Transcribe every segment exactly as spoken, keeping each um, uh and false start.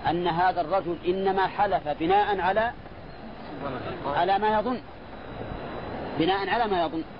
أن هذا الرجل إنما حلف بناء على على ما يظن، بناء على ما يظن.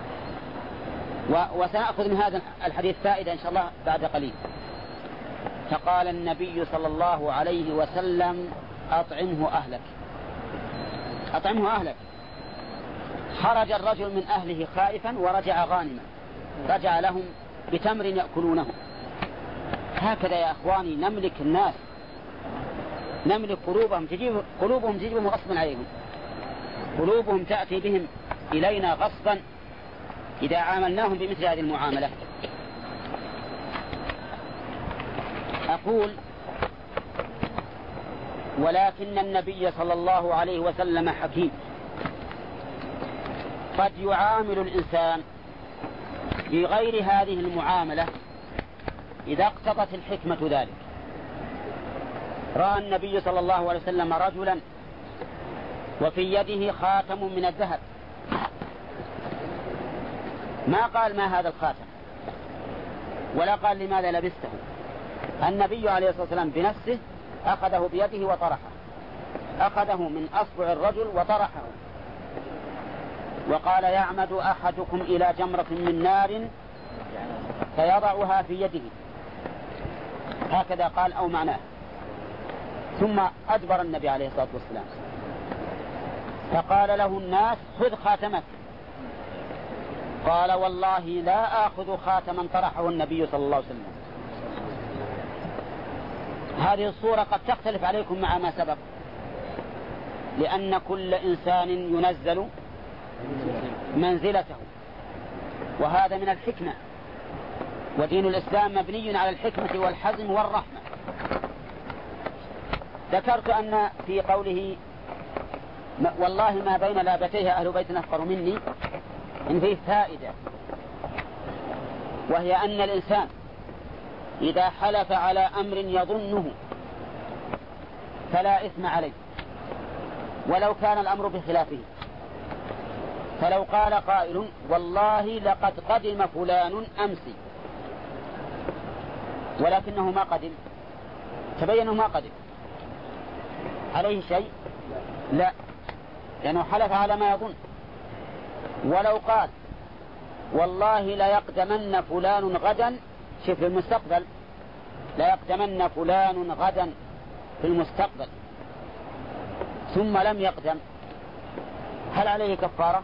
وسنأخذ من هذا الحديث فائدة إن شاء الله بعد قليل. فقال النبي صلى الله عليه وسلم أطعمه أهلك، أطعمه أهلك. خرج الرجل من أهله خائفا ورجع غانما، رجع لهم بتمر يأكلونه. هكذا يا أخواني نملك الناس، نملك قلوبهم، تجيب قلوبهم تجيبهم غصبا عليهم، قلوبهم تأتي بهم إلينا غصبا إذا عاملناهم بمثل هذه المعاملة. أقول ولكن النبي صلى الله عليه وسلم حكيم، قد يعامل الإنسان بغير هذه المعاملة إذا اقتضت الحكمة ذلك. رأى النبي صلى الله عليه وسلم رجلا وفي يده خاتم من الذهب، ما قال ما هذا الخاتم ولا قال لماذا لبسته. النبي عليه الصلاة والسلام بنفسه أخذه بيده وطرحه، أخذه من أصبع الرجل وطرحه، وقال يعمد أحدكم إلى جمرة من نار فيضعها في يده، هكذا قال أو معناه. ثم أدبر النبي عليه الصلاة والسلام فقال له الناس خذ خاتمك، قال والله لا آخذ خاتما طرحه النبي صلى الله عليه وسلم. هذه الصورة قد تختلف عليكم مع ما سبق، لأن كل إنسان ينزل منزلته، وهذا من الحكمة، ودين الإسلام مبني على الحكمة والحزم والرحمة. ذكرت أن في قوله والله ما بين لابتيها أهل بيت أفقر مني إن فيه فائدة، وهي أن الإنسان إذا حلف على أمر يظنه فلا إثم عليه ولو كان الأمر بخلافه. فلو قال قائل والله لقد قدم فلان أمسي ولكنه ما قدم، تبينه ما قدم، عليه شيء؟ لا، لأنه حلف على ما يظن. ولو قال والله لا يقدمن فلان غدا، شوف في المستقبل، لا يقدمن فلان غدا في المستقبل، ثم لم يقدم، هل عليه كفارة؟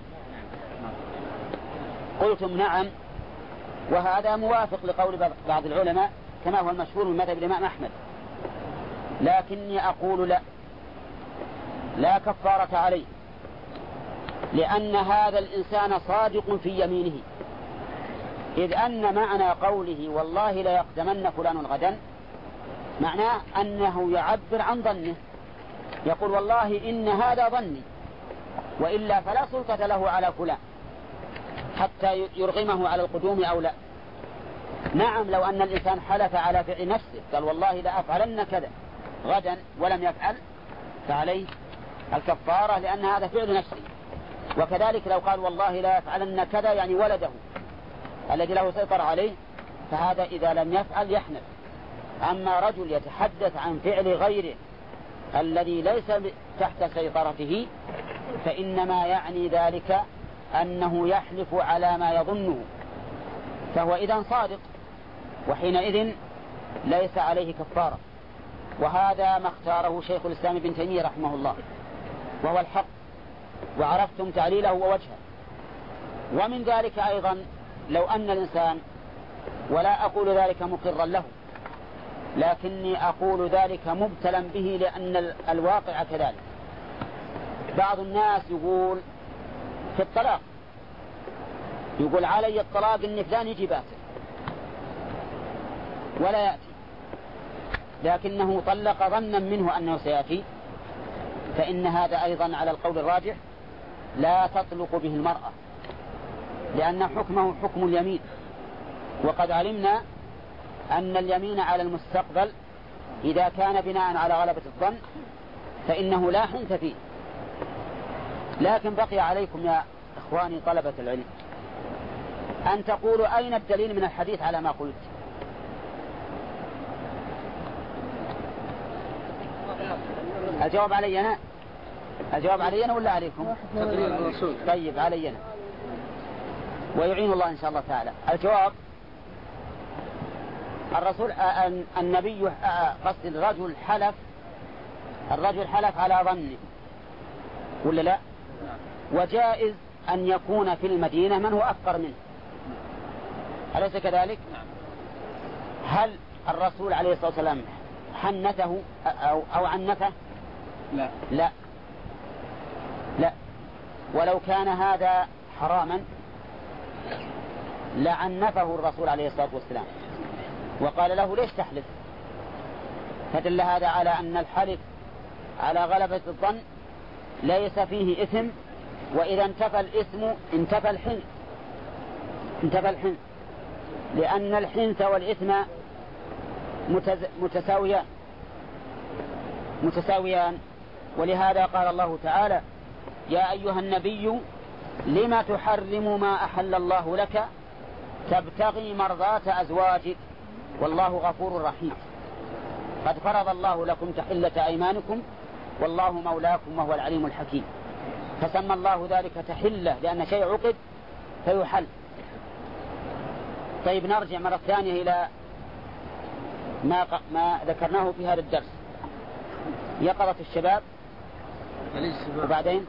قلتم نعم، وهذا موافق لقول بعض العلماء كما هو المشهور من مذهب الإمام أحمد، لكني أقول لا، لا كفارة عليه، لأن هذا الإنسان صادق في يمينه، إذ أن معنى قوله والله لا يقدمن فلان غدا معناه أنه يعبر عن ظنه، يقول والله إن هذا ظني، وإلا فلا سلطة له على فلان حتى يرغمه على القدوم أو لا. نعم، لو أن الإنسان حلف على فعل نفسه قال والله لا أفعلن كذا غدا ولم يفعل فعليه الكفارة، لأن هذا فعل نفسه. وكذلك لو قال والله لا يفعلن كذا يعني ولده الذي له سيطر عليه، فهذا إذا لم يفعل يحنث. أما رجل يتحدث عن فعل غيره الذي ليس تحت سيطرته فإنما يعني ذلك أنه يحلف على ما يظنه، فهو إذن صادق، وحينئذ ليس عليه كفارة. وهذا ما اختاره شيخ الإسلام ابن تيمية رحمه الله، وهو الحق، وعرفتم تعليله ووجهه. ومن ذلك أيضا لو أن الإنسان، ولا أقول ذلك مقرا له، لكني أقول ذلك مبتلا به لأن الواقع كذلك. بعض الناس يقول في الطلاق، يقول علي الطلاق إن فلان يجي باسل ولا يأتي، لكنه طلق ظنا منه أنه سيأتي، فإن هذا أيضا على القول الراجح لا تطلق به المرأة، لأن حكمه حكم اليمين، وقد علمنا أن اليمين على المستقبل إذا كان بناء على غلبة الظن فإنه لا حنث فيه. لكن بقي عليكم يا إخواني طلبة العلم أن تقولوا أين الدليل من الحديث على ما قلت. الجواب علي أنا الجواب علي أنا ولا عليكم؟ تقرير الرسول. طيب علي أنا، ويعين الله إن شاء الله تعالى. الجواب الرسول النبي قصد الرجل حلف الرجل حلف على ظنه ولا لا؟ وجائز أن يكون في المدينة من هو أفقر منه، أليس كذلك؟ هل الرسول عليه الصلاة والسلام حنته أو, أو عنفه؟ لا لا لا ولو كان هذا حراما لعنفه الرسول عليه الصلاة والسلام وقال له ليش تحلف؟ فدل هذا على أن الحلف على غلبة الظن ليس فيه إثم، وإذا انتفى الإثم انتفى الحنث انتفى الحنث لأن الحنث والإثم متساويان متساويان ولهذا قال الله تعالى: يا أيها النبي لما تحرم ما أحل الله لك تبتغي مرضات أزواجك والله غفور رحيم. قد فرض الله لكم تحلة أيمانكم والله مولاكم وهو العليم الحكيم. فسمى الله ذلك تحلة لأن شيء عقد فيحل. طيب نرجع مرة ثانية إلى ما, ما ذكرناه في هذا الدرس. يقظة الشباب وبعدين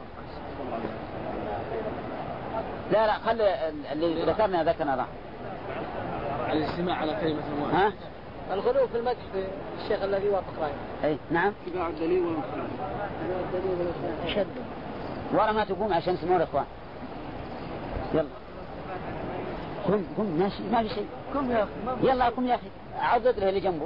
لا لا خلي اللي ذكرنا ذكرنا راح الاستماع على كلمة واحدة. ها الغلو في المدح في الشيخ الذي وافق رأيه. اي نعم. اتباع الدليل والمخالف. شد ورا ما تقوم عشان سمور الاخوان. يلا قم قم ماشي ما في شيء. قم يا اخي. يلا قم يا اخي عضد له اللي جنبه.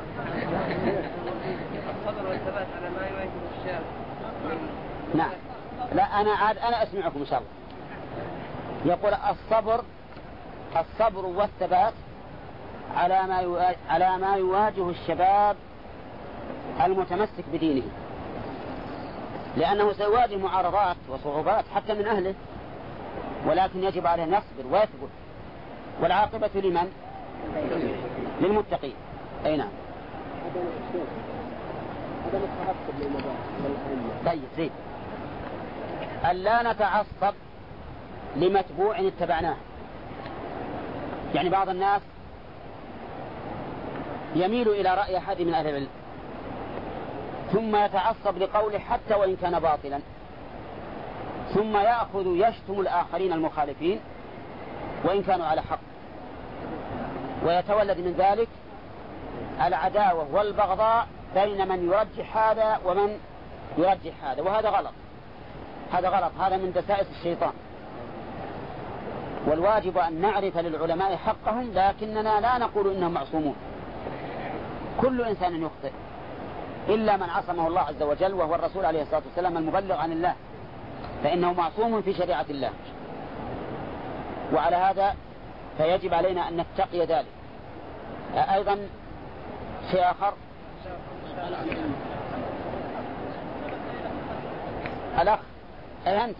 الصبر والثبات على ما يواجه الشاب. نعم لا أنا عاد أنا أسمعكم إن شاء الله. يقول الصبر الصبر والثبات على ما يواجه على ما يواجه الشباب المتمسك بدينه، لأنه سيواجه معارضات وصعوبات حتى من أهله، ولكن يجب عليه أن يصبر ويثبت، والعاقبة لمن؟ للمتقين. أي نعم. طيب زين. ألا نتعصب لمتبوع اتبعناه. يعني بعض الناس يميل إلى رأي أحد من أهل العلم ثم يتعصب لقوله حتى وإن كان باطلا، ثم يأخذ يشتم الآخرين المخالفين وإن كانوا على حق، ويتولد من ذلك العداوة والبغضاء بين من يرجح هذا ومن يرجح هذا، وهذا غلط. هذا غلط، هذا من دسائس الشيطان. والواجب أن نعرف للعلماء حقهم، لكننا لا نقول إنهم معصومون. كل إنسان يخطئ إلا من عصمه الله عز وجل وهو الرسول عليه الصلاة والسلام المبلغ عن الله، فإنه معصوم في شريعة الله. وعلى هذا فيجب علينا أن نتقي ذلك. أيضا شيء آخر، الأخ أي أنت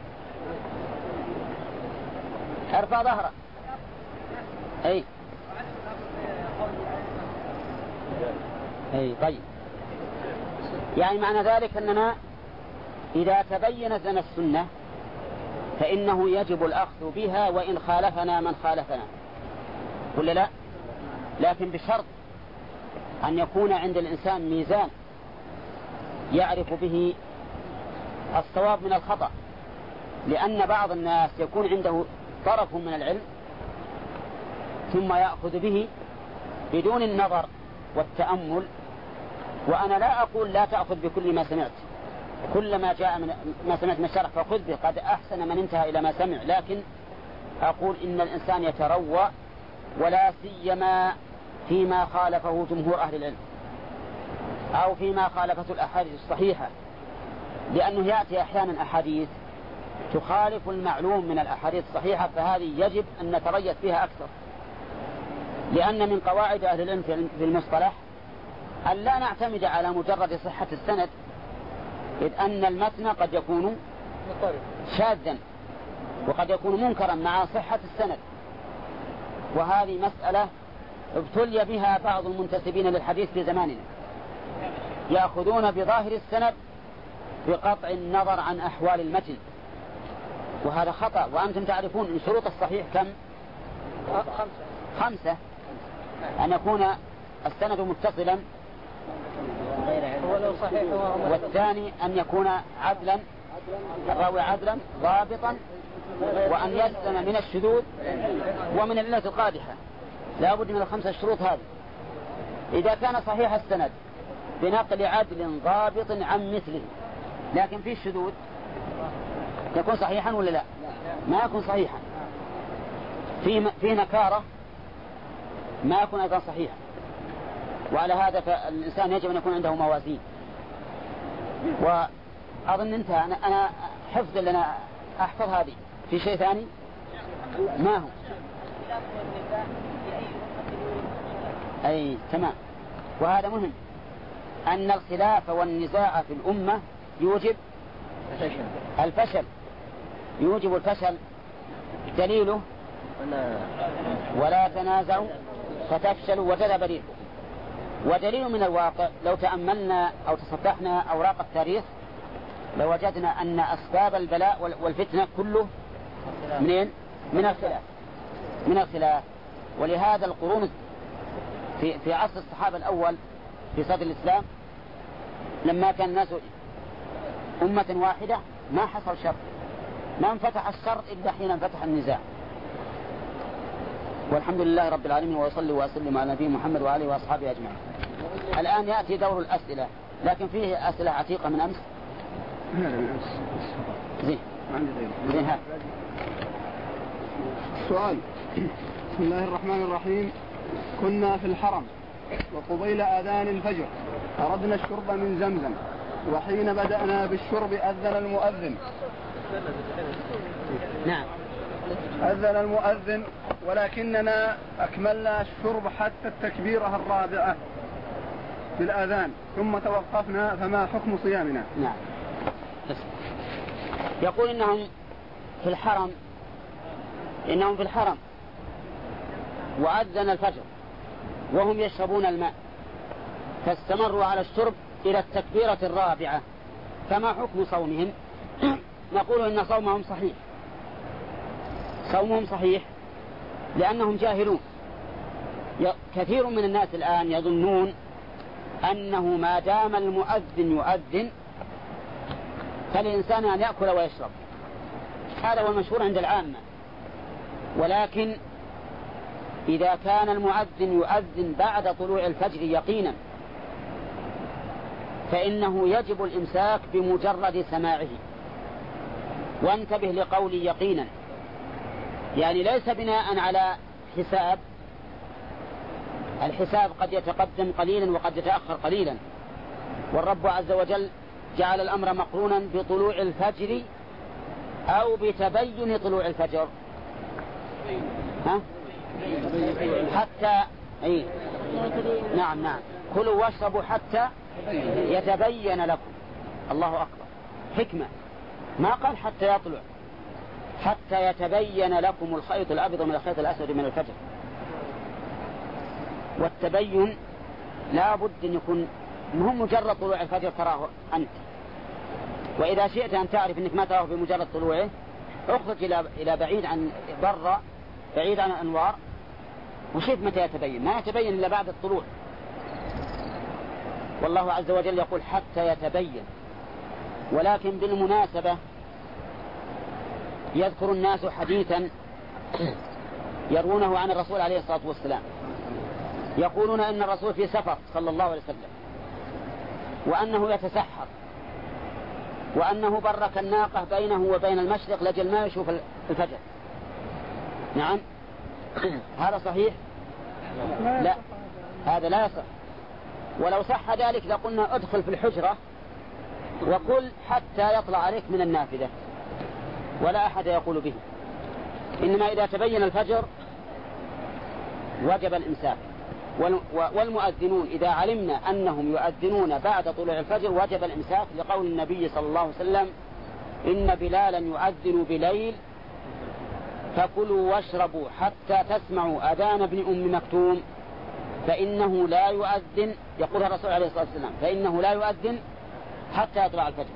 ارفع ظهرك. أي أي طيب. يعني معنى ذلك أننا إذا تبينت لنا السنة فإنه يجب الأخذ بها وإن خالفنا من خالفنا، ولا لا؟ لكن بشرط أن يكون عند الإنسان ميزان يعرف به الصواب من الخطأ، لأن بعض الناس يكون عنده طرف من العلم ثم يأخذ به بدون النظر والتأمل. وأنا لا أقول لا تأخذ بكل ما سمعت، كل ما جاء من ما سمعت من الشرح فخذ به، قد أحسن من انتهى إلى ما سمع، لكن أقول إن الإنسان يتروى، ولا سيما فيما خالفه جمهور أهل العلم أو فيما خالفته الأحاديث الصحيحة، لأنه يأتي أحيانا أحاديث تخالف المعلوم من الأحاديث الصحيحة، فهذه يجب أن نتريث فيها أكثر، لأن من قواعد أهل العلم في المصطلح أن لا نعتمد على مجرد صحة السند، إذ أن المتن قد يكون شاذا وقد يكون منكرا مع صحة السند. وهذه مسألة ابتلي بها بعض المنتسبين للحديث في زماننا، يأخذون بظاهر السند بقطع النظر عن أحوال المتن، وهذا خطأ. وأنتم تعرفون أن شروط الصحيح كم؟ خمسة. خمسة. أن يكون السند متصلا، ولو صحيح والثاني أن يكون عدلا، الراوي عدلا ضابطا، وأن يسلم من الشذوذ ومن العلة القادحة. لا بد من الخمسة الشروط هذه. إذا كان صحيح السند بنقل عدل ضابط عن مثله لكن فيه الشذوذ يكون صحيحا ولا لا؟ ما يكون صحيحا. فيه فيه نكارة ما يكون أيضا صحيحا. وعلى هذا فالإنسان يجب أن يكون عنده موازين. وأظن انتهى. أنا, أنا حفظ لنا أحفظ هذه. في شيء ثاني ما هو؟ أي تمام. وهذا مهم، أن الخلاف والنزاع في الأمة يوجب الفشل، يوجب الفشل. دليله ولا تنازعوا فتفشلوا وتذهب ريحكم. ودليل من الواقع لو تأملنا أو تصفحنا أوراق التاريخ لوجدنا أن أسباب البلاء والفتنة كله منين؟ من الخلاف، من الخلاف. ولهذا القرون في في عصر الصحابة الأول في صدر الإسلام لما كان الناس أمة واحدة ما حصل شر، ما انفتح الشر إلا حين انفتح النزاع. والحمد لله رب العالمين، ويصلي وأسلم على نبي محمد وآله وأصحابه أجمعين. الآن يأتي دور الأسئلة، لكن فيه أسئلة عتيقة من أمس. زين زين ها السؤال. بسم الله الرحمن الرحيم. كنا في الحرم وقبيل آذان الفجر أردنا الشرب من زمزم، وحين بدأنا بالشرب أذن المؤذن. نعم. أذن المؤذن ولكننا أكملنا الشرب حتى التكبيرة الرابعة في الآذان ثم توقفنا، فما حكم صيامنا؟ نعم. يقول إنهم في الحرم إنهم في الحرم وأذن الفجر وهم يشربون الماء فاستمروا على الشرب إلى التكبيرة الرابعة، فما حكم صومهم؟ نقول إن صومهم صحيح، صومهم صحيح لأنهم جاهلون. كثير من الناس الآن يظنون أنه ما دام المؤذن يؤذن فالإنسان أن يأكل ويشرب، هذا هو المشهور عند العامة. ولكن إذا كان المؤذن يؤذن بعد طلوع الفجر يقينا فإنه يجب الإمساك بمجرد سماعه. وانتبه لقولي يقينا، يعني ليس بناء على حساب، الحساب قد يتقدم قليلا وقد يتأخر قليلا، والرب عز وجل جعل الأمر مقرونا بطلوع الفجر أو بتبين طلوع الفجر. ها؟ حتى أي نعم نعم كلوا واشربوا حتى يتبين لكم. الله أكبر، حكمة، ما قال حتى يطلع، حتى يتبين لكم الخيط الأبيض من الخيط الأسود من الفجر. والتبين لا بد أن يكون مهم مجرد طلوع الفجر تراه أنت، وإذا شئت أن تعرف أنك ما تراه بمجرد طلوعه اخرج إلى إلى بعيد عن برا، بعيد عن الأنوار، وشوف متى يتبين. ما يتبين إلا بعد الطلوع. والله عز وجل يقول حتى يتبين. ولكن بالمناسبة يذكر الناس حديثا يروونه عن الرسول عليه الصلاة والسلام، يقولون أن الرسول في سفر صلى الله عليه وسلم، وأنه يتسحر، وأنه برك الناقة بينه وبين المشرق لجل ما يشوف الفجر. نعم، هذا صحيح؟ لا، هذا لا يصح. ولو صح ذلك لقلنا ادخل في الحجرة وقل حتى يطلع عليك من النافذة، ولا أحد يقول به. إنما إذا تبين الفجر وجب الإمساك. والمؤذنون إذا علمنا أنهم يؤذنون بعد طلوع الفجر وجب الإمساك، لقول النبي صلى الله عليه وسلم إن بلالا يؤذن بليل فكلوا واشربوا حتى تسمعوا أذان ابن أم مكتوم فإنه لا يؤذن، يقول الرسول عليه الصلاة والسلام، فإنه لا يؤذن حتى يطلع الفجر.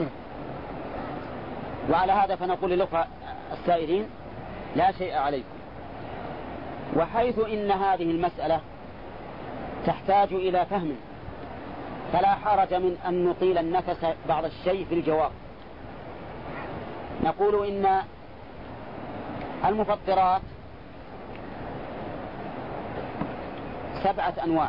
وعلى هذا فنقول للأخوة السائلين لا شيء عليكم. وحيث إن هذه المسألة تحتاج إلى فهم فلا حرج من أن نطيل النفس بعض الشيء في الجواب. نقول إن المفطرات سبعة أنواع: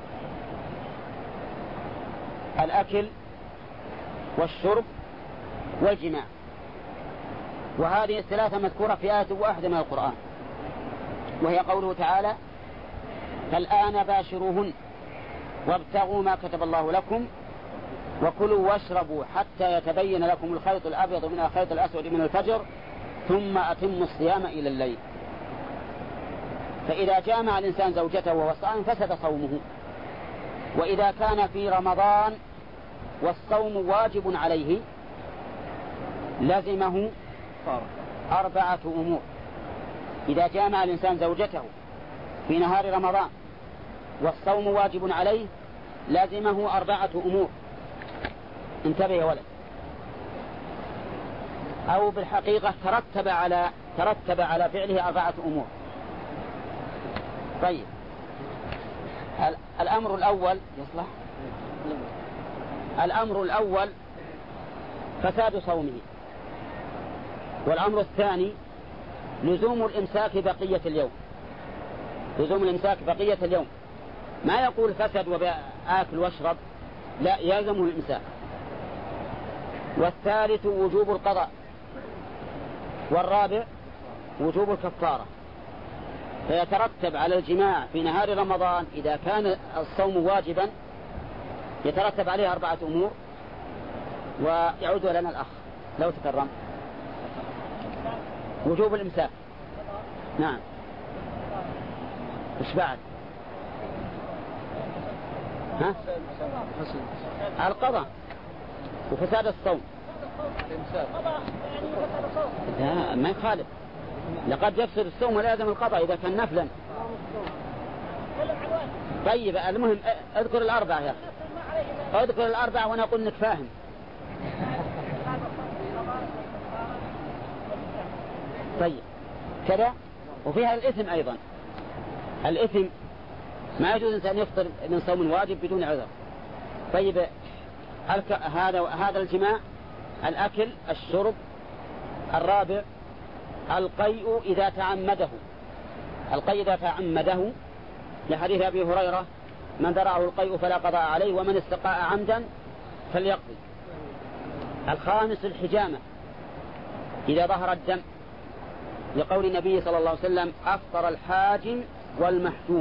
الأكل والشرب والجماع، وهذه الثلاثة مذكورة في آية واحدة من القرآن، وهي قوله تعالى: فالآن باشروهن وابتغوا ما كتب الله لكم وكلوا واشربوا حتى يتبين لكم الخيط الأبيض من الخيط الأسود من الفجر ثم أتموا الصيام إلى الليل. فإذا جامع الإنسان زوجته وهو صائم فسد صومه. وإذا كان في رمضان والصوم واجب عليه لزمه أربعة أمور. إذا جامع الإنسان زوجته في نهار رمضان والصوم واجب عليه لازمه أربعة أمور. انتبه يا ولد. أو بالحقيقة ترتب على ترتب على فعله أربعة أمور. طيب، الأمر الأول يصلح الأمر الأول فساد صومه، والأمر الثاني لزوم الإمساك بقية اليوم. لزوم الإمساك بقية اليوم، ما يقول فسد وآكل واشرب، لا، يلزمه الإمساك. والثالث وجوب القضاء، والرابع وجوب الكفارة. فيترتب على الجماع في نهار رمضان إذا كان الصوم واجبا يترتب عليه أربعة أمور. ويعود لنا الأخ لو تكرم. وجوب الإمساك، نعم. وش بعد؟ ها؟ القضاء وفساد الصوم. لا، ما يخالف، لقد يفسد الصوم ولازم القضاء إذا كان نفلا. طيب، المهم اذكر الأربعة يا أخي، اذكر الأربعة وأنا أقول إنك فاهم. طيب كذا. وفيها الإثم أيضا. الإثم ما يجوز إنسان يفطر من صوم واجب بدون عذر. طيب، هذا هذا الجماع، الأكل، الشرب. الرابع القيء إذا تعمده. القيء إذا تعمده لحديث أبي هريرة: من درعه القيء فلا قضاء عليه ومن استقاء عمدا فليقضي. الخامس الحجامة إذا ظهر الدم، لقول النبي صلى الله عليه وسلم: أفطر الحاجم والمحجوم.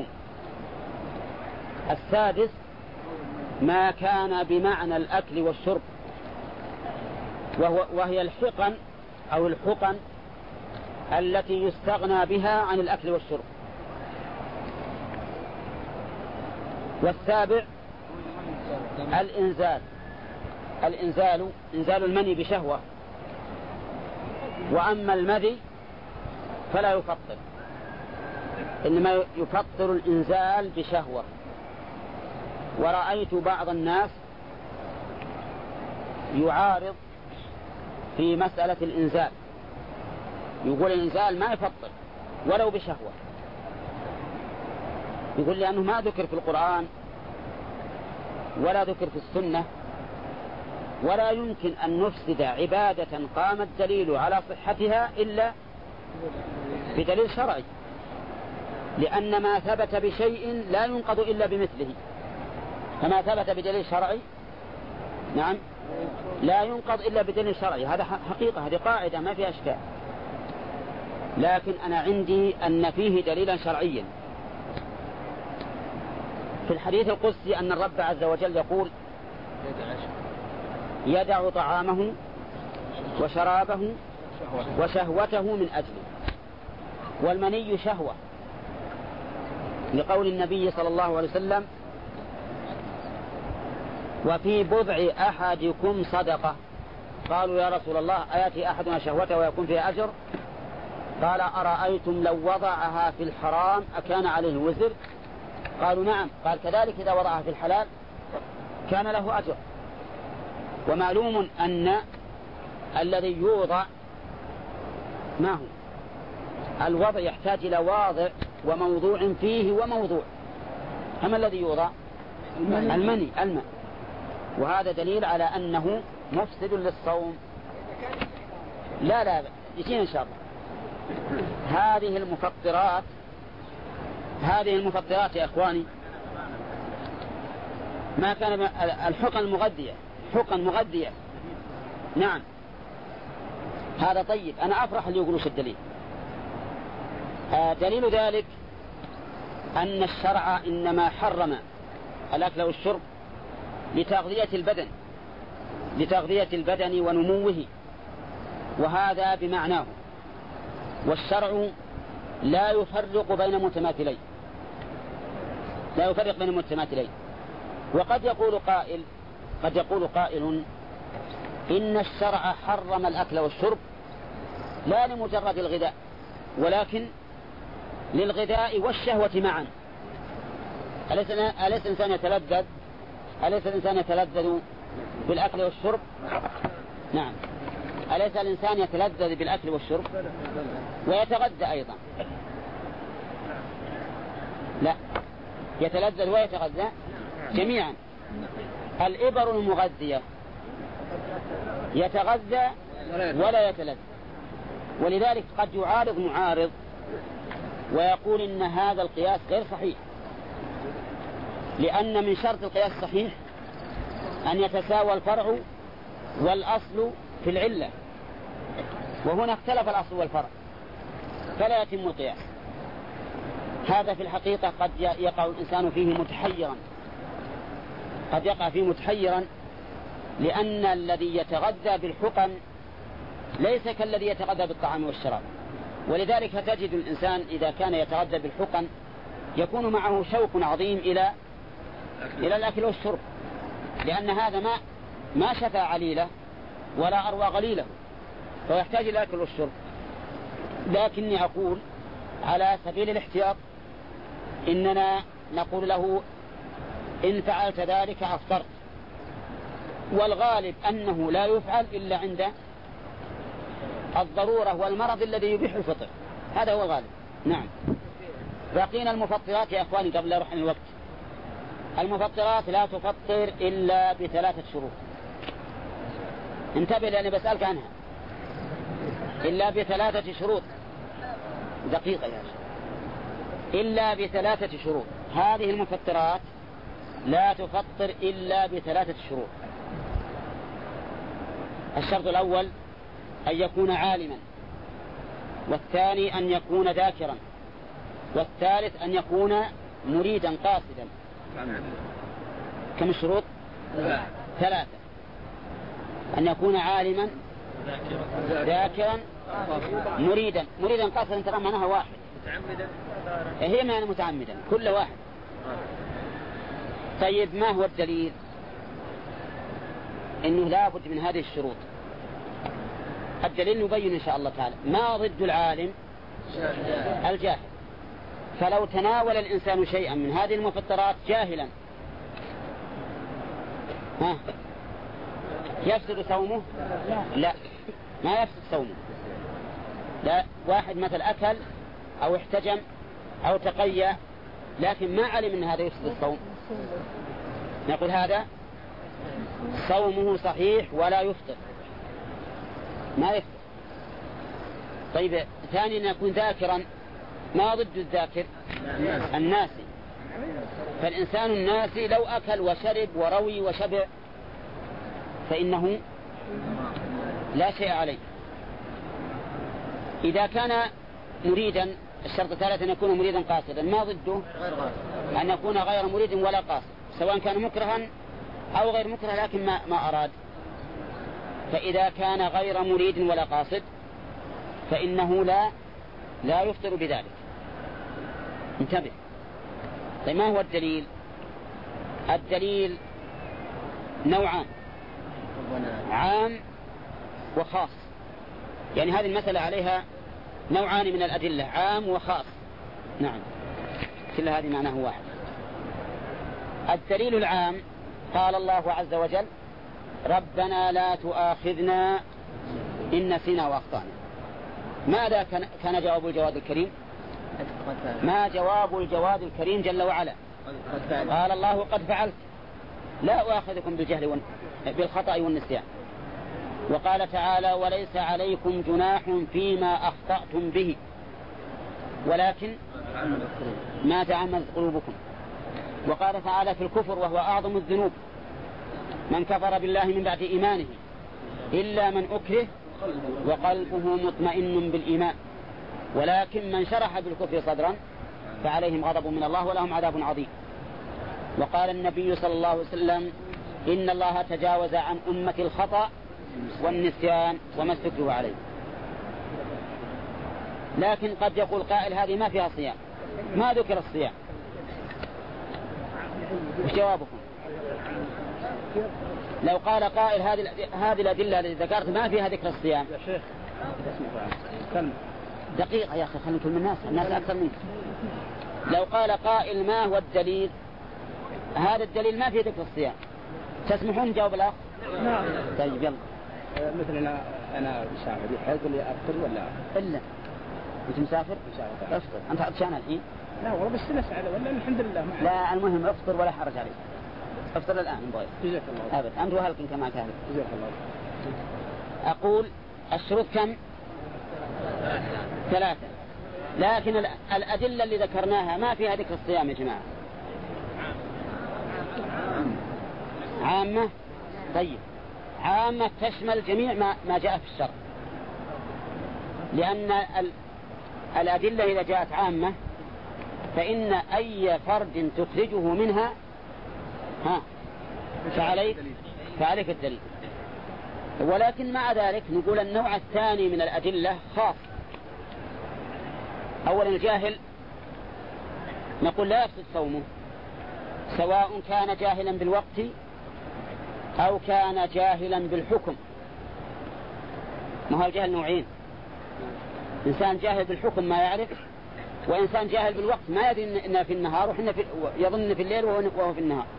السادس ما كان بمعنى الأكل والشرب، وهو وهي الحقن أو الحقن التي يستغنى بها عن الأكل والشرب. والسابع الإنزال الإنزال إنزال المني بشهوة. وأما المذي فلا يفطر، إنما يفطر الإنزال بشهوة. ورأيت بعض الناس يعارض في مسألة الإنزال، يقول الإنزال ما يفطر ولو بشهوة. يقول لأنه ما ذكر في القرآن ولا ذكر في السنة، ولا يمكن أن نفسد عبادة قام الدليل على صحتها إلا بدليل شرعي، لأن ما ثبت بشيء لا ينقض إلا بمثله. فما ثبت بدليل شرعي نعم لا ينقض إلا بدليل شرعي. هذا حقيقة، هذه قاعدة ما فيها أشكال. لكن أنا عندي أن فيه دليلا شرعيا. في الحديث القدسي أن الرب عز وجل يقول: يدع طعامه وشرابه وشهوته من أجله. والمني شهوة، لقول النبي صلى الله عليه وسلم: وفي بضع أحدكم صدقة. قالوا: يا رسول الله، أيأتي أحدنا شهوته ويكون فيها أجر؟ قال: أرأيتم لو وضعها في الحرام أكان عليه وزر؟ قالوا نعم. قال كذلك إذا وضعها في الحلال كان له أجر. ومعلوم أن الذي يوضع ما هو الوضع يحتاج إلى واضع وموضوع فيه وموضوع. أما الذي يوضع المني الماء، وهذا دليل على أنه مفسد للصوم. لا لا يجينا إن شاء الله. هذه المفطرات هذه المفطرات يا إخواني ما كان الحقن المغذية حقن مغذية. نعم هذا طيب. أنا أفرح اللي يقولوش الدليل. آه دليل ذلك أن الشرع إنما حرم الأكل والشرب لتغذية البدن لتغذية البدن ونموه، وهذا بمعناه. والشرع لا يفرق بين متماثلين لا يفرق بين متماثلين. وقد يقول قائل قد يقول قائل إن الشرع حرم الأكل والشرب لا لمجرد الغذاء، ولكن للغذاء والشهوة معا. أليس الإنسان يتلذذ أليس الإنسان يتلذذ بالأكل والشرب؟ نعم. أليس الإنسان يتلذذ بالأكل والشرب ويتغذى أيضا؟ لا، يتلذذ ويتغذى جميعا. الإبر المغذية يتغذى ولا يتلذذ. ولذلك قد يعارض معارض ويقول إن هذا القياس غير صحيح، لأن من شرط القياس الصحيح أن يتساوى الفرع والأصل في العلة، وهنا اختلف الأصل والفرع فلا يتم القياس. هذا في الحقيقة قد يقع الإنسان فيه متحيرا قد يقع فيه متحيرا لأن الذي يتغذى بالحقن ليس كالذي يتغذى بالطعام والشراب. ولذلك تجد الإنسان إذا كان يتغذى بالحقن يكون معه شوق عظيم إلى إلى الأكل والشرب، لأن هذا ما ما شفى عليله ولا أروى غليله، فيحتاج إلى الأكل والشرب. لكني أقول على سبيل الاحتياط إننا نقول له إن فعلت ذلك أفطرت، والغالب أنه لا يفعل إلا عند الضرورة والمرض الذي يبيح الفطر، هذا هو الغالب. نعم. بقينا المفطرات يا أخواني قبل لا يروح عن الوقت. المفطرات لا تفطر إلا بثلاثة شروط. انتبه لأني بسألك عنها. إلا بثلاثة شروط. دقيقة يا شيخ. إلا بثلاثة شروط. هذه المفطرات لا تفطر إلا بثلاثة شروط. الشرط الأول أن يكون عالما، والثاني أن يكون ذاكرا، والثالث أن يكون مريدا قاصدا. كم الشروط؟ ثلاثة. أن يكون عالما ذاكرا مريدا مريدا قاصدا ترى معناها واحد، هي معنى متعمدا كل واحد. طيب ما هو الدليل؟ إنه لا بد من هذه الشروط. الدليل نبين إن شاء الله تعالى. ما ضد العالم؟ الجاهل. فلو تناول الإنسان شيئا من هذه المفطرات جاهلا ها يفسد صومه؟ لا، ما يفسد صومه. لا، واحد مثل أكل أو احتجم أو تقيأ لكن ما علم أن هذا يفسد الصوم، نقول هذا صومه صحيح ولا يفطر، ما يفطر. طيب ثانيا أن يكون ذاكرا. ما ضد الذاكر؟ الناسي. فالإنسان الناسي لو أكل وشرب وروي وشبع فإنه لا شيء عليه. إذا كان مريدا، الشرط الثالث أن يكون مريدا قاصدا. ما ضده؟ أن يكون غير مريد ولا قاصد، سواء كان مكرها أو غير مكره لكن ما, ما أراد. فإذا كان غير مريد ولا قاصد فإنه لا لا يفطر بذلك. انتبه. طيب ما هو الدليل؟ الدليل نوعان، عام وخاص. يعني هذه المسألة عليها نوعان من الأدلة، عام وخاص. نعم، كل هذه معناه واحد. الدليل العام قال الله عز وجل ربنا لا تؤاخذنا إن نسينا وأخطأنا. ماذا كان جواب الجواد الكريم؟ ما جواب الجواد الكريم جل وعلا؟ قال الله قد فعلت لا أؤاخذكم بالجهل بالخطأ والنسيان. وقال تعالى وليس عليكم جناح فيما أخطأتم به ولكن ما تعمدت قلوبكم. وقال تعالى في الكفر وهو أعظم الذنوب من كفر بالله من بعد إيمانه إلا من أكره وقلبه مطمئن بالإيمان ولكن من شرح بالكفر صدرا فعليهم غضب من الله ولهم عذاب عظيم. وقال النبي صلى الله عليه وسلم إن الله تجاوز عن أمة الخطأ والنسيان وما استكرهوا عليه. لكن قد يقول قائل هذه ما فيها صيام، ما ذكر الصيام، وش جوابكم؟ لو قال قائل هذه هذه الأدلة التي ذكرت ما فيها ذكر الصيام. يا شيخ دقيقة يا أخي خلينا نكلم الناس، الناس أكثر منك. لو قال قائل ما هو الدليل؟ هذا الدليل ما فيه ذكر الصيام، تسمحون جواب الأخ؟ نعم. طيب يلا. مثل أنا أنا مسافر يقول لي أفطر ولا إلا أنت مسافر؟ مسافر. أفطر. أنت عطشان الحين؟ لا والله بس نسأل ولا الحمد لله معي. لا المهم افطر ولا حرج عليك. افطر الآن إن بغيت. جزاك الله. أبد أنت وهلك كما كان. جزاك الله. أقول الشروط كم؟ ثلاثة. لكن الأدلة اللي ذكرناها ما فيها ذكر الصيام يا جماعة. عامة. طيب عامة تشمل جميع ما, ما جاء في الشرع، لأن الأدلة إذا جاءت عامة فإن أي فرد تخرجه منها ها فعليك, فعليك الدليل. ولكن مع ذلك نقول النوع الثاني من الأدلة خاص. أولا الجاهل نقول لا يفسد صومه سواء كان جاهلا بالوقت أو كان جاهلا بالحكم. ما هو الجهل نوعين، إنسان جاهل بالحكم ما يعرف، وإنسان جاهل بالوقت ما يدري إنه في النهار وحنا في يظن في الليل وهو في النهار،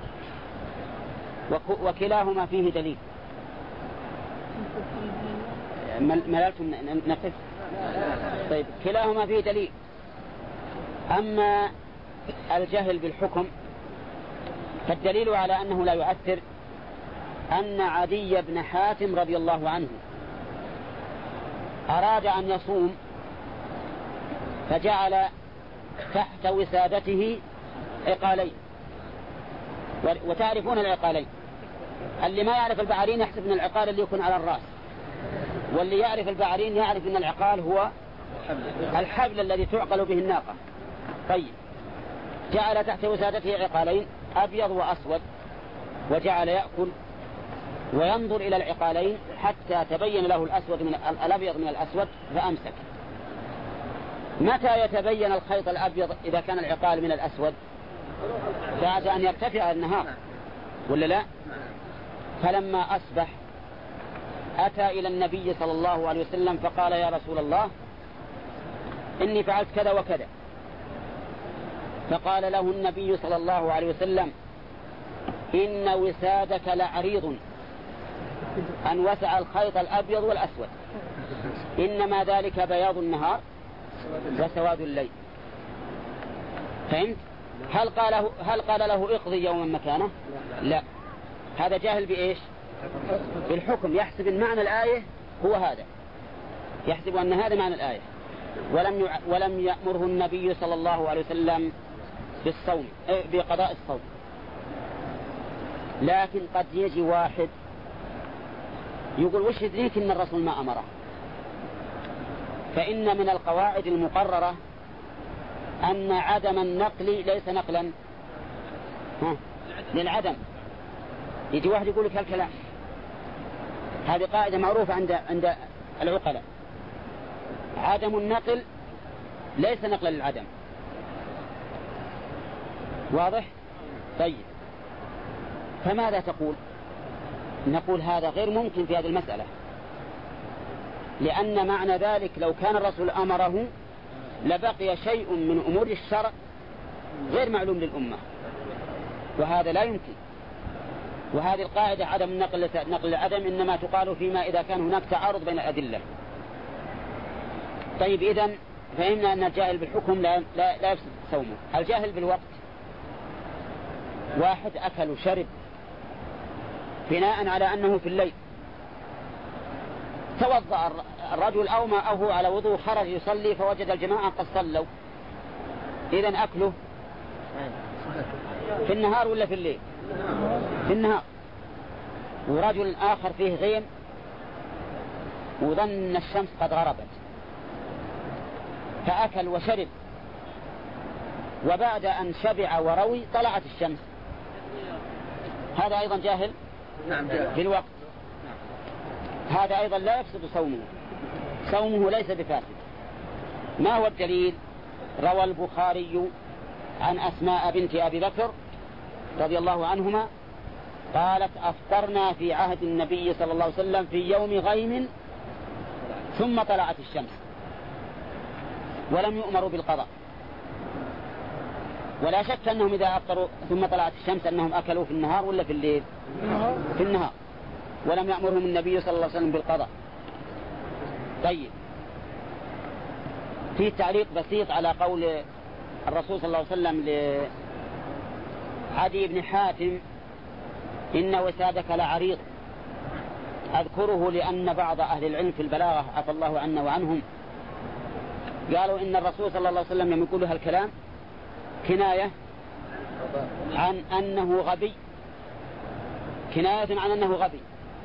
وكلاهما فيه دليل. مللتم نقف؟ طيب كلاهما فيه دليل. أما الجهل بالحكم فالدليل على أنه لا يؤثر أن عدي بن حاتم رضي الله عنه أراد أن يصوم فجعل تحت وسادته عقالين، وتعرفون العقالين، اللي ما يعرف البعرين يحسب أن العقال اللي يكون على الرأس، واللي يعرف البعرين يعرف أن العقال هو الحبل الذي تعقل به الناقة. طيب جعل تحت وسادته عقالين أبيض وأسود، وجعل يأكل وينظر إلى العقالين حتى تبين له الأسود من الأبيض من الأسود فأمسك. متى يتبين الخيط الأبيض إذا كان العقال من الأسود؟ بعد أن يرتفع النهار ولا لا؟ فلما أصبح أتى إلى النبي صلى الله عليه وسلم فقال يا رسول الله إني فعلت كذا وكذا. فقال له النبي صلى الله عليه وسلم إن وسادك لعريض أن وسع الخيط الأبيض والأسود، إنما ذلك بياض النهار وسواد الليل. فهمت؟ هل قال هل قال له اقضي يوما مكانه؟ لا، هذا جاهل بإيش؟ بالحكم، يحسب أن معنى الآية هو هذا، يحسب أن هذا معنى الآية، ولم يع... ولم يأمره النبي صلى الله عليه وسلم بالصوم بقضاء الصوم. لكن قد يجي واحد يقول وش يدريك إن الرسول ما أمره؟ فإن من القواعد المقررة أن عدم النقل ليس نقلا ها للعدم. يجي واحد يقول لك هالكلام، هذه قاعدة معروفة عند عند العقلاء، عدم النقل ليس نقلا للعدم. واضح؟ طيب فماذا تقول؟ نقول هذا غير ممكن في هذه المسألة، لأن معنى ذلك لو كان الرسول أمره لبقي شيء من أمور الشرع غير معلوم للأمة، وهذا لا يمكن. وهذه القاعدة عدم نقل نقل العدم إنما تقال فيما إذا كان هناك تعارض بين الأدلة. طيب إذن فهمنا أن الجاهل بالحكم لا, لا, لا يفسد صومه. الجاهل بالوقت واحد أكل وشرب بناء على أنه في الليل، توضأ الرجل أو ما أو على وضوء خرج يصلي فوجد الجماعة قد صلوا، إذن أكله في النهار ولا في الليل؟ في النهار. ورجل آخر فيه غيم وظن الشمس قد غربت فأكل وشرب، وبعد أن شبع وروي طلعت الشمس، هذا أيضا جاهل بالوقت، هذا أيضا لا يفسد صومه، صومه ليس بفاسد. ما هو الدليل؟ روى البخاري عن أسماء بنت أبي بكر رضي الله عنهما قالت أفطرنا في عهد النبي صلى الله عليه وسلم في يوم غيم ثم طلعت الشمس ولم يؤمروا بالقضاء. ولا شك أنهم إذا أفطروا ثم طلعت الشمس أنهم أكلوا في النهار ولا في الليل؟ في النهار، ولم يأمرهم النبي صلى الله عليه وسلم بالقضاء. طيب، في تعليق بسيط على قول الرسول صلى الله عليه وسلم لعدي بن حاتم إن وسادك لعريض، أذكره لأن بعض أهل العلم في البلاغة عفى الله عنا وعنهم قالوا إن الرسول صلى الله عليه وسلم لم يقول هالكلام كناية عن أنه غبي، كناية عن أنه غبي.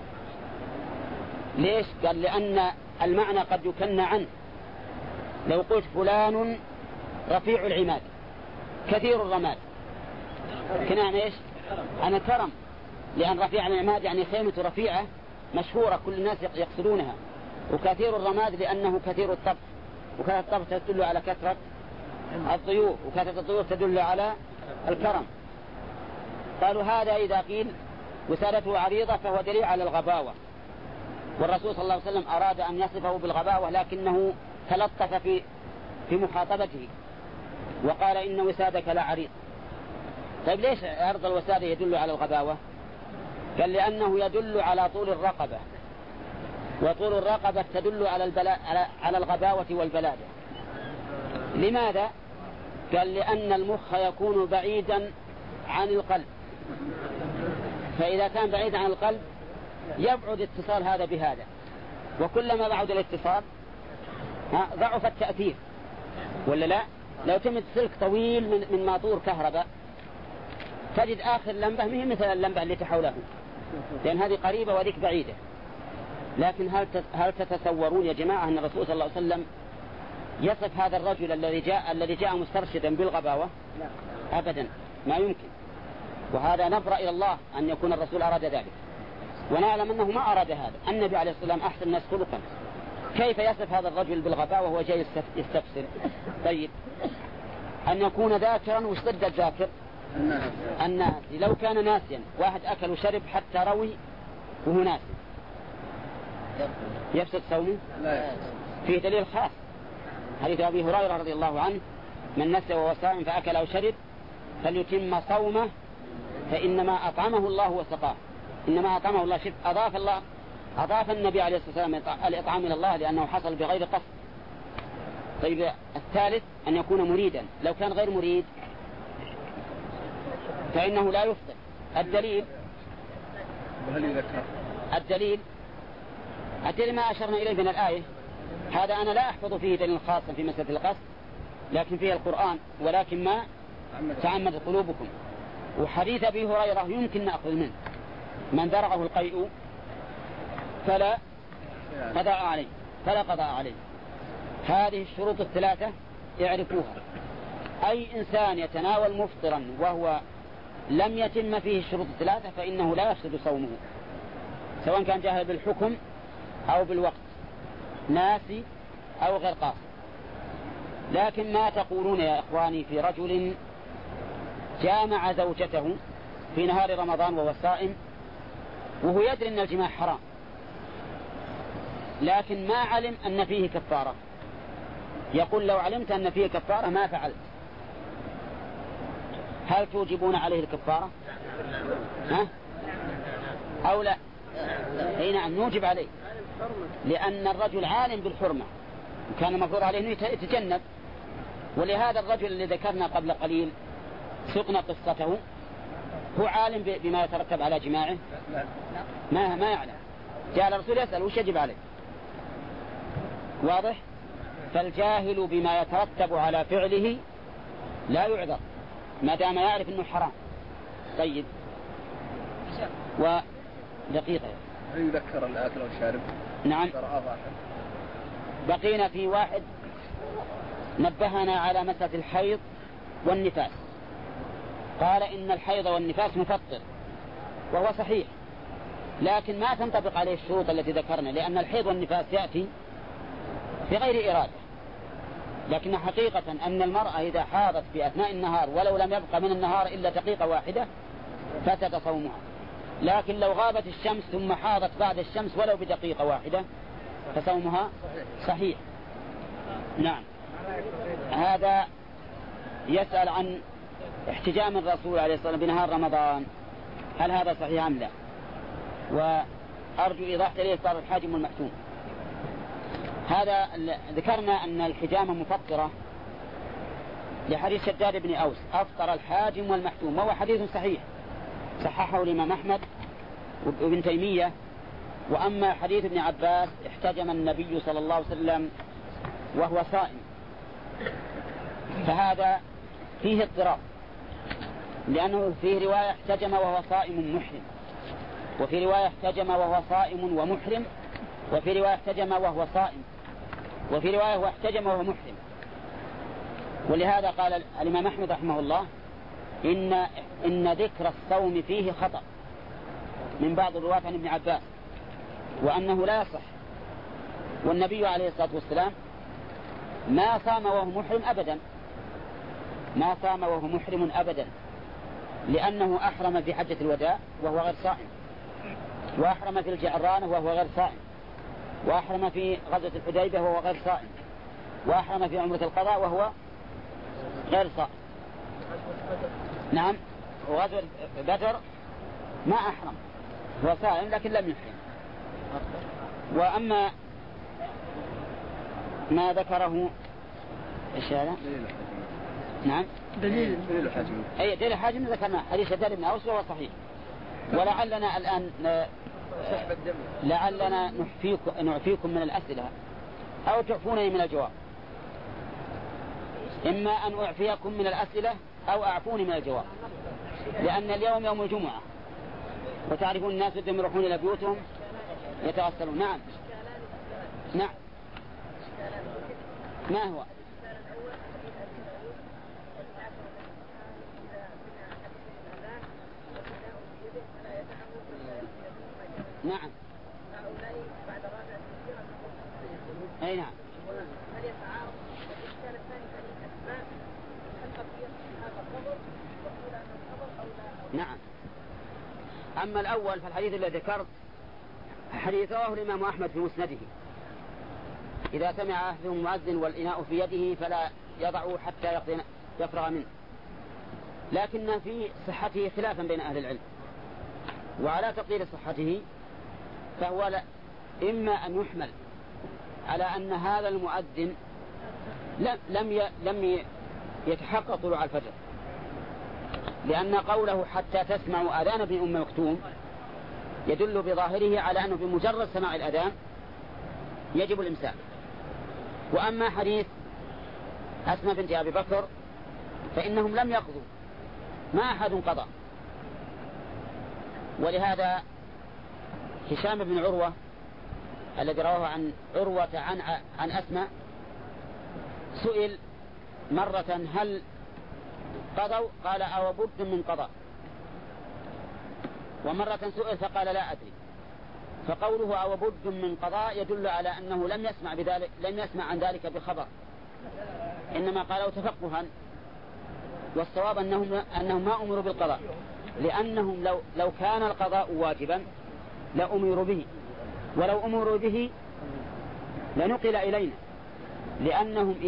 ليش؟ قال لأن المعنى قد يكن عنه، لو قلت فلان رفيع العماد كثير الرماد، كناية عن إيش؟ عن الكرم، لأن رفيع العماد يعني خيمة رفيعة مشهورة كل الناس يقصدونها، وكثير الرماد لأنه كثير الطبخ، وكثرة الطبخ تدل على كثرة الضيوف، وكثرة الضيوف تدل على الكرم. قالوا هذا إذا قيل وسادته عريضة فهو دليل على الغباوة، والرسول صلى الله عليه وسلم أراد أن يصفه بالغباوة لكنه تلطف في في مخاطبته وقال إن وسادك لا عريض. طيب ليش عرض الوسادة يدل على الغباوة؟ قال لأنه يدل على طول الرقبة، وطول الرقبة تدل على البلا... على... على الغباوة والبلادة. لماذا؟ قال لأن المخ يكون بعيدا عن القلب، فإذا كان بعيدا عن القلب يبعد اتصال هذا بهذا، وكلما بعد الاتصال ضعف التأثير، ولا لا؟ لو تمد سلك طويل من, من ماطور كهرباء تجد آخر لمبة مهي مثل اللمبة اللي حوله، لأن هذه قريبة وذيك بعيدة. لكن هل هل تتصورون يا جماعة أن الرسول صلى الله عليه وسلم يصف هذا الرجل الذي جاء الذي جاء مسترشدا بالغباوة؟ أبدا، ما يمكن. وهذا نبرأ إلى الله أن يكون الرسول أراد ذلك، ونعلم أنه ما أراد هذا. النبي عليه الصلاة والسلام أحسن الناس خلقا، كيف يصف هذا الرجل بالغباوة وهو جاي يستفسر؟ طيب، أن يكون ذاكرا، وش ضد الذاكر؟ الناس. لو كان ناسيا، واحد أكل وشرب حتى روي وهو ناسي، يفسد صومه؟ فيه دليل خاص، حديث أبي هريرة رضي الله عنه من نسي وهو صائم فأكل أو شرب فليتم صومه فإنما أطعمه الله وسقاه. إنما أطعمه الله، شف أضاف الله أضاف النبي عليه الصلاة والسلام الإطعام إلى الله لأنه حصل بغير قصد. طيب، الثالث أن يكون مريدا، لو كان غير مريد فإنه لا يفطر. الدليل الدليل الدليل ما أشرنا إليه من الآية، هذا أنا لا أحفظ فيه دليل خاصا في مسألة القصد، لكن فيه القرآن ولكن ما تعمد قلوبكم. وحديث أبي هريرة يمكن نأخذ منه من درعه القيء فلا قضاء عليه فلا قضاء عليه. هذه الشروط الثلاثة يعرفوها. أي إنسان يتناول مفطرا وهو لم يتم فيه الشروط الثلاثة فإنه لا يفسد صومه، سواء كان جاهل بالحكم أو بالوقت، ناسي أو غير قاصد. لكن ما تقولون يا إخواني في رجل جامع زوجته في نهار رمضان وهو صائم وهو يدري أن الجماع حرام، لكن ما علم أن فيه كفارة؟ يقول لو علمت أن فيه كفارة ما فعلت. هل توجبون عليه الكفارة؟ ها؟ أو لا؟ أي نعم نوجب عليه، لأن الرجل عالم بالحرمة وكان المفروض عليه أنه يتجنب. ولهذا الرجل الذي ذكرنا قبل قليل سقنا قصته هو عالم بما يترتب على جماعه؟ ما ما يعلم. جاء الرسول يسأل وش يجب عليه؟ واضح؟ فالجاهل بما يترتب على فعله لا يعذر ما دام يعرف أنه حرام. طيب، ودقيقة هل يذكر الآكل والشارب؟ نعم. بقينا في واحد نبهنا على مسألة الحيض والنفاس، قال إن الحيض والنفاس مفطر، وهو صحيح، لكن ما تنطبق عليه الشروط التي ذكرنا، لأن الحيض والنفاس يأتي في غير إرادة. لكن حقيقة أن المرأة إذا حاضت في أثناء النهار ولو لم يبقى من النهار إلا دقيقة واحدة فسد صومها، لكن لو غابت الشمس ثم حاضت بعد الشمس ولو بدقيقة واحدة فصومها صحيح. نعم. هذا يسأل عن احتجام الرسول عليه الصلاة والسلام بنهار رمضان، هل هذا صحيح أم لا؟ وأرجو إيضاح ليه صار الحاجم والمحتوم. هذا ذكرنا أن الحجامة مفطرة لحديث شداد بن أوس أفطر الحاجم والمحتوم، وهو حديث صحيح صححه الإمام أحمد وابن تيمية. وأما حديث ابن عباس احتجم النبي صلى الله عليه وسلم وهو صائم، فهذا فيه اضطراب، لأنه فيه رواية احتجم وهو صائم محرم، وفي رواية احتجم وهو صائم ومحرم، وفي رواية احتجم وهو صائم، وفي رواية هو احتجم وهو محرم. ولهذا قال الإمام أحمد رحمه الله إن, إن ذكر الصوم فيه خطأ من بعض الرواة عن ابن عباس، وأنه لا يصح. والنبي عليه الصلاة والسلام ما صام وهو محرم أبدا، ما صام وهو محرم أبدا، لأنه أحرم في حجة الوداع وهو غير صائم، وأحرم في الجعرانة وهو غير صائم، وأحرم في غزوة الحديبية وهو غير صائم، وأحرم في عمرة القضاء وهو غير صائم. نعم. وغزوة بدر ما أحرم، هو صائم لكن لم يحرم. وأما ما ذكره ايش هذا؟ نعم. دليل دليل الحاجم. أي دليل الحاجم ذكرناه حديث شداد بن أوس وهو صحيح. ولعلنا الآن لعلنا نحفيكم نعفيكم من الأسئلة أو تعفونني من الجواب. إما أن أعفيكم من الأسئلة أو أعفوني من الجواب، لأن اليوم يوم الجمعة وتعرفون الناس بدهم يروحون إلى بيوتهم يتغسلون. نعم. نعم. ما هو؟ نعم. أي نعم. نعم. أما الأول فالحديث الذي ذكرت حديث رواه الإمام أحمد في مسنده، إذا سمع أحدهم مؤذن والإناء في يده فلا يضعه حتى يفرغ منه، لكن في صحته خلافا بين أهل العلم. وعلى تقدير صحته فهو لا إما أن يحمل على أن هذا المؤذن لم لم يتحقق طلوع الفجر، لأن قوله حتى تسمعوا أذان ابن أم مكتوم يدل بظاهره على أنه بمجرد سماع الأذان يجب الإمساك. وأما حديث أسماء بنت أبي بكر فإنهم لم يقضوا، ما أحد قضى. ولهذا هشام بن عروة الذي رواه عن عروة عن عن أسماء سئل مرة هل قضوا؟ قال أو بد من قضاء. ومرة سئل فقال لا أدري. فقوله أو بد من قضاء يدل على أنه لم يسمع بذلك، لم يسمع عن ذلك بخبر، إنما قالوا تفقها. والصواب أنهم أنهم ما أمروا بالقضاء، لأنهم لو لو كان القضاء واجبا لأمروا به، ولو أمروا به لنقل إلينا، لأنهم